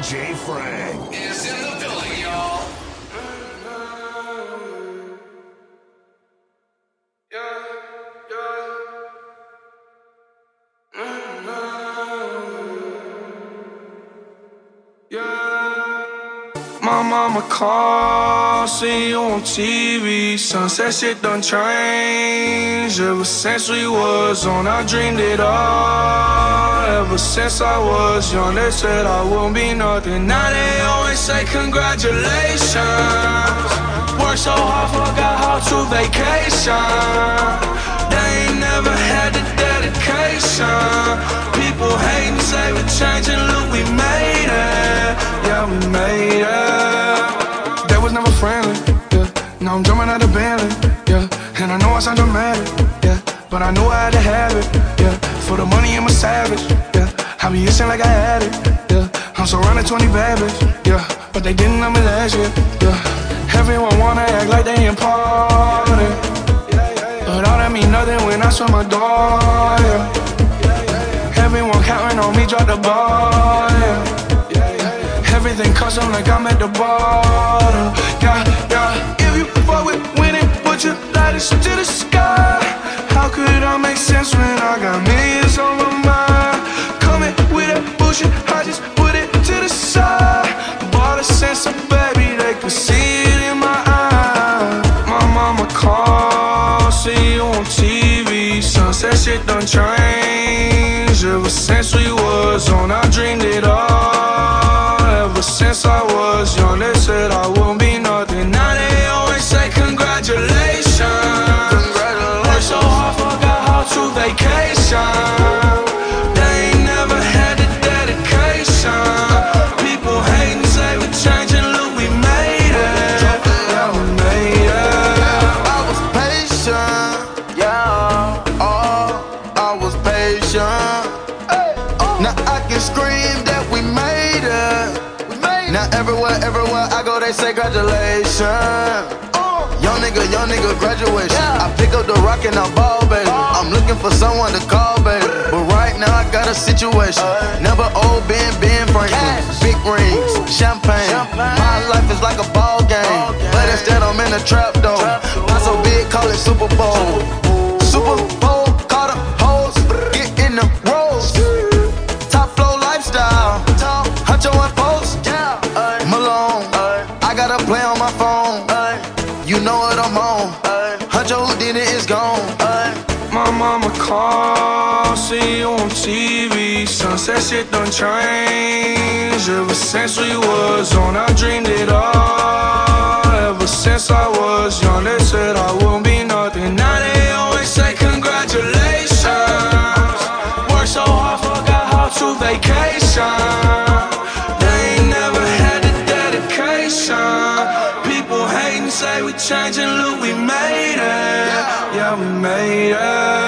DJ Frank is in the building, y'all. My mama called, see you on TV. Sunset shit done changed. Ever since we was on, I dreamed it all. Ever since I was young, they said I won't be nothing. Now they always say congratulations. Worked so hard, forgot how to vacation. They ain't never had the dedication. People hate and say we're changing, look, we made it. Yeah, we made it. That was never friendly, yeah. Now I'm jumping out of Bentley, yeah. And I know I sound dramatic, yeah. But I knew I had to have it, yeah. For the money, I'm a savage, yeah. I be itching like I had it, yeah. I'm surrounded 20 bad bitch, yeah. But they didn't know me last year, yeah. Everyone wanna act like they important, but all that mean nothing when I saw my door, yeah. Everyone counting on me, drop the ball, yeah. Everything custom like I'm at the bottom, yeah, yeah. If you fuck with winning, put your lighters to the sky. How could I make sense when I got millions on my mind? Coming with that bullshit, I just put it to the side. Bought a sense of baby, they could see it in my eyes. My mama called, see you on TV. Sunset shit done changed. Ever since we was on, I dreamed it all. Ever since I was young, they said I won't be nothing. Now they always say congratulations. Worked so hard, forgot how to vacation. They ain't never had the dedication. People hate and say we're changing, look, we made it. Yeah, we made it. I was patient, yeah. Oh, I was patient. Now I can scream that we made it. Now everywhere I go, they say congratulations. Young nigga graduation. I pick up the rock and I ball, baby. I'm looking for someone to call, baby. But right now I got a situation. Never old Ben Franklin. Big rings, champagne. My life is like a ball game, but instead I'm in a trap though. Not so big, call it Super Bowl. Super Bowl, call the hoes, get in the rolls. Top flow lifestyle, Huncho and Post, Malone. I gotta play on my phone. You know what I'm on. Huncho Houdini is gone. My mama called, see you on TV. Sunset shit done changed. Ever since we was on, I dreamed it all. Ever since I was young, they said I won't be nothing. Now they always say congratulations. Worked so hard, forgot how to vacation. They ain't never had the dedication. People hate and say we changing, look, we made it. Yeah, we made it.